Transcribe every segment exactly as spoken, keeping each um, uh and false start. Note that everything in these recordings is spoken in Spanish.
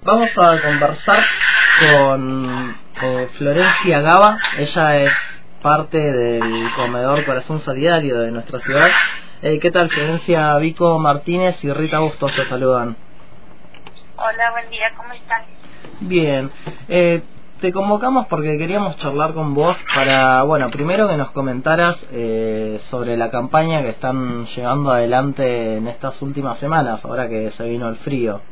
vamos a conversar con eh, Florencia Gaba. Ella es parte del comedor Corazón Solidario de nuestra ciudad. Eh, ¿Qué tal, Florencia? Vico Martínez y Rita Bustos te saludan. Hola, buen día, ¿cómo están? Bien. Eh, te convocamos porque queríamos charlar con vos para, bueno, primero que nos comentaras eh, sobre la campaña que están llevando adelante en estas últimas semanas, ahora que se vino el frío.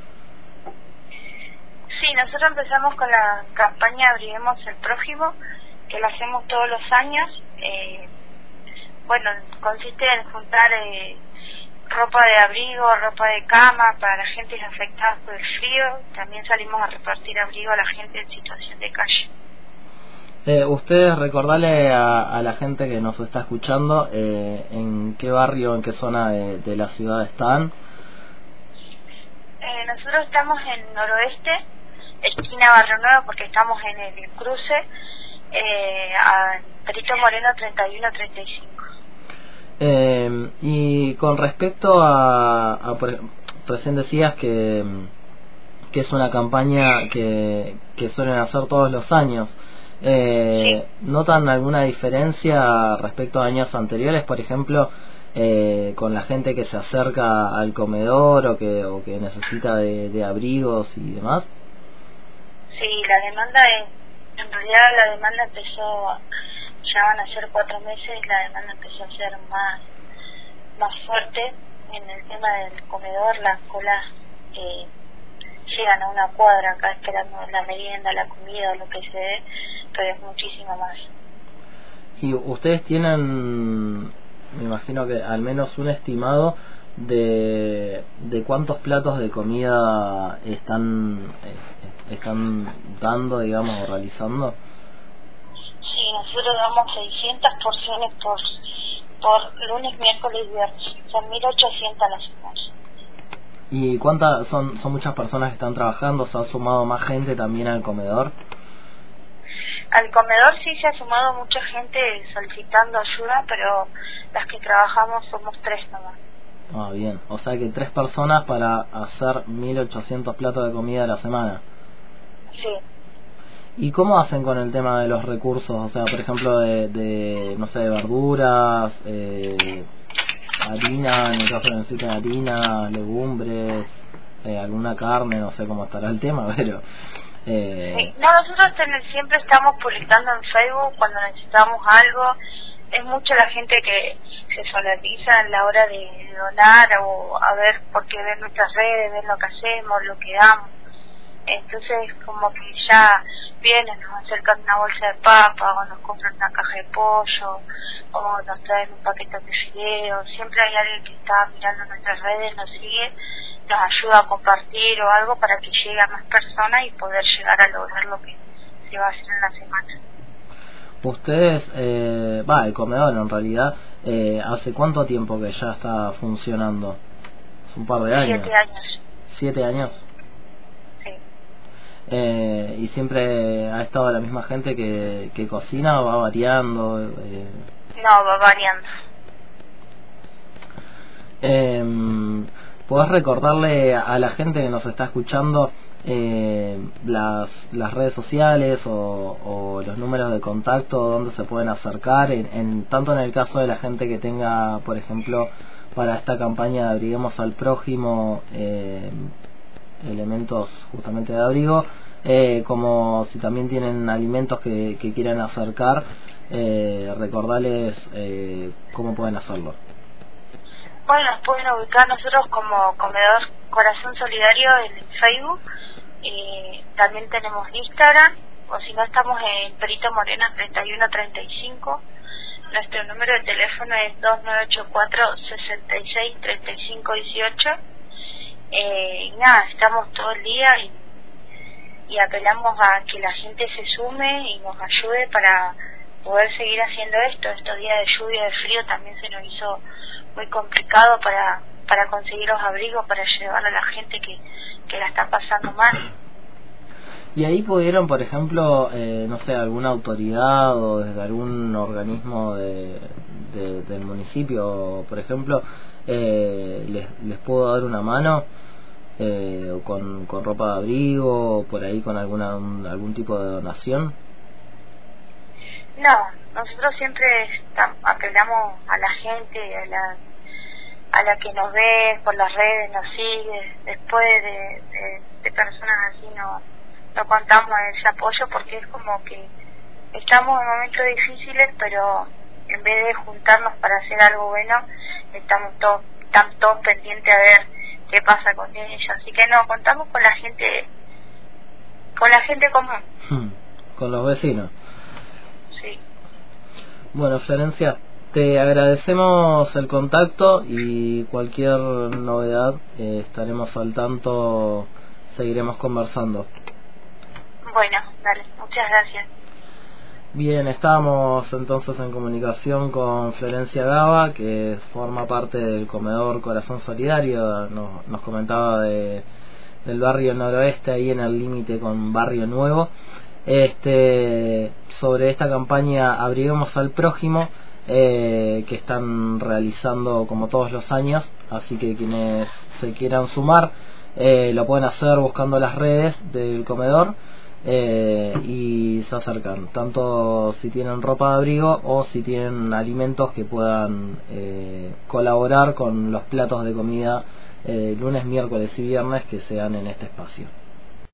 Sí, nosotros empezamos con la campaña Abriguemos el Prójimo, que la hacemos todos los años. Eh, bueno, consiste en juntar eh, ropa de abrigo, ropa de cama para la gente afectada por el frío. También salimos a repartir abrigo a la gente en situación de calle. Eh, ustedes, recordarle a, a la gente que nos está escuchando eh, en qué barrio, en qué zona de, de la ciudad están. Eh, nosotros estamos en Noroeste, esquina Barrio Nuevo, porque estamos en el cruce eh, a Perito Moreno treinta y uno treinta y cinco. Eh, y con respecto a, a por, recién decías que, que es una campaña que, que suelen hacer todos los años. Eh, sí. ¿Notan alguna diferencia respecto a años anteriores, por ejemplo, eh, con la gente que se acerca al comedor o que, o que necesita de, de abrigos y demás? Sí, la demanda es, en realidad la demanda empezó, ya van a ser cuatro meses, la demanda empezó a ser más más fuerte en el tema del comedor. Las colas eh, llegan a una cuadra acá esperando la merienda, la comida o lo que se dé, pero es muchísimo más. Y ustedes tienen, me imagino que al menos un estimado de, de cuántos platos de comida están eh, están dando, digamos, o realizando. Sí, nosotros damos seiscientas porciones por por lunes, miércoles y viernes. Son mil ochocientas las semana. ¿Y cuántas son son muchas personas que están trabajando? ¿Se ha sumado más gente también al comedor? Al comedor sí se ha sumado mucha gente solicitando ayuda, pero las que trabajamos somos tres nomás. Ah, bien. O sea que tres personas para hacer mil ochocientos platos de comida a la semana. Sí. ¿Y cómo hacen con el tema de los recursos? O sea, por ejemplo, de, de no sé, de verduras, eh, harina, en el caso de necesiten harina, legumbres, eh, alguna carne, no sé cómo estará el tema, pero... Eh... Sí. No, nosotros ten, siempre estamos publicando en Facebook cuando necesitamos algo. Es mucha la gente que se solidariza en la hora de donar o a ver, porque ven nuestras redes, ven lo que hacemos, lo que damos. Entonces como que ya vienen, nos acercan una bolsa de papa o nos compran una caja de pollo o nos traen un paquete de fideos. Siempre hay alguien que está mirando nuestras redes, nos sigue, nos ayuda a compartir o algo para que llegue a más personas y poder llegar a lograr lo que se va a hacer en la semana. Ustedes, eh, va, el comedor en realidad, eh, ¿hace cuánto tiempo que ya está funcionando? ¿Es un par de años? Siete años. ¿Siete años? Eh, ¿Y siempre ha estado la misma gente que, que cocina o va variando? Eh... No, va variando. Eh, ¿Podés recordarle a la gente que nos está escuchando eh, las, las redes sociales o, o los números de contacto donde se pueden acercar? En, en, tanto en el caso de la gente que tenga, por ejemplo, para esta campaña de Abriguemos al Prójimo, eh, elementos justamente de abrigo, eh, como si también tienen alimentos que, que quieran acercar, eh, recordarles eh, cómo pueden hacerlo. Bueno, nos pueden ubicar nosotros como Comedor Corazón Solidario en Facebook, y también tenemos Instagram, o si no estamos en Perito Moreno treinta y uno treinta y cinco. Nuestro número de teléfono es dos nueve ocho cuatro, seis seis, tres cinco uno ocho. Eh, y nada, estamos todo el día y, y apelamos a que la gente se sume y nos ayude para poder seguir haciendo esto. Estos días de lluvia, de frío, también se nos hizo muy complicado para para conseguir los abrigos, para llevar a la gente que, que la está pasando mal. ¿Y ahí pudieron, por ejemplo, eh, no sé, alguna autoridad o desde algún organismo de, de, del municipio, por ejemplo, eh, les, les pudo dar una mano? eh, o con, con ropa de abrigo, o por ahí con alguna un, algún tipo de donación? No, nosotros siempre tam- apelamos a la gente, a la a la que nos ve por las redes, nos sigue. Después de, de, de personas así no, no contamos ese apoyo, porque es como que estamos en momentos difíciles, pero en vez de juntarnos para hacer algo bueno, estamos todos, estamos todos pendientes a ver qué pasa con ellos. Así que no, contamos con la gente, con la gente común. Hmm, con los vecinos. Sí. Bueno, Florencia, te agradecemos el contacto y cualquier novedad eh, estaremos al tanto, seguiremos conversando. Bueno, dale, muchas gracias. Bien, estamos entonces en comunicación con Florencia Gaba, que forma parte del comedor Corazón Solidario. Nos, nos comentaba de, del barrio noroeste, ahí en el límite con Barrio Nuevo, este sobre esta campaña Abriguemos al Prójimo, eh, que están realizando como todos los años. Así que quienes se quieran sumar eh, lo pueden hacer buscando las redes del comedor. Eh, y se acercan, tanto si tienen ropa de abrigo o si tienen alimentos que puedan eh, colaborar con los platos de comida eh, lunes, miércoles y viernes que se dan en este espacio.